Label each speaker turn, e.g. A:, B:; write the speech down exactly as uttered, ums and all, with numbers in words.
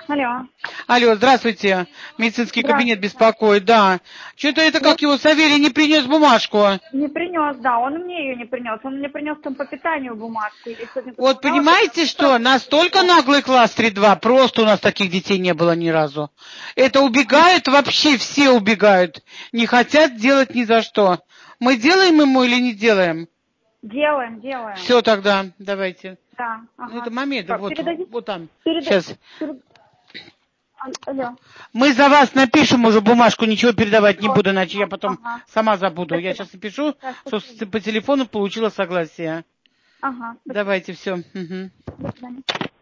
A: Алло.
B: Алло, здравствуйте. Медицинский кабинет беспокоит, да. Что-то это как его Савелий не принес бумажку.
A: Не принес, да, он мне ее не принес. Он мне принес там по питанию бумажку. Я сегодня
B: Вот
A: сказала,
B: понимаете, что настолько наглый класс три два, просто у нас таких детей не было ни разу. Это убегают вообще, все убегают. Не хотят делать ни за что. Мы делаем ему или не делаем?
A: Делаем, делаем.
B: Все тогда, давайте.
A: Да, ага.
B: Ну это момент, вот,
A: Передадите?
B: вот там.
A: Переда...
B: Сейчас.
A: Перед... Алло.
B: Мы за вас напишем уже бумажку, ничего передавать не
A: Вот.
B: буду, иначе я потом
A: Ага.
B: сама забуду.
A: Спасибо.
B: Я сейчас напишу,
A: Да,
B: что
A: спасибо.
B: по телефону получила согласие.
A: Ага. Спасибо.
B: Давайте, все. Угу.
A: До свидания.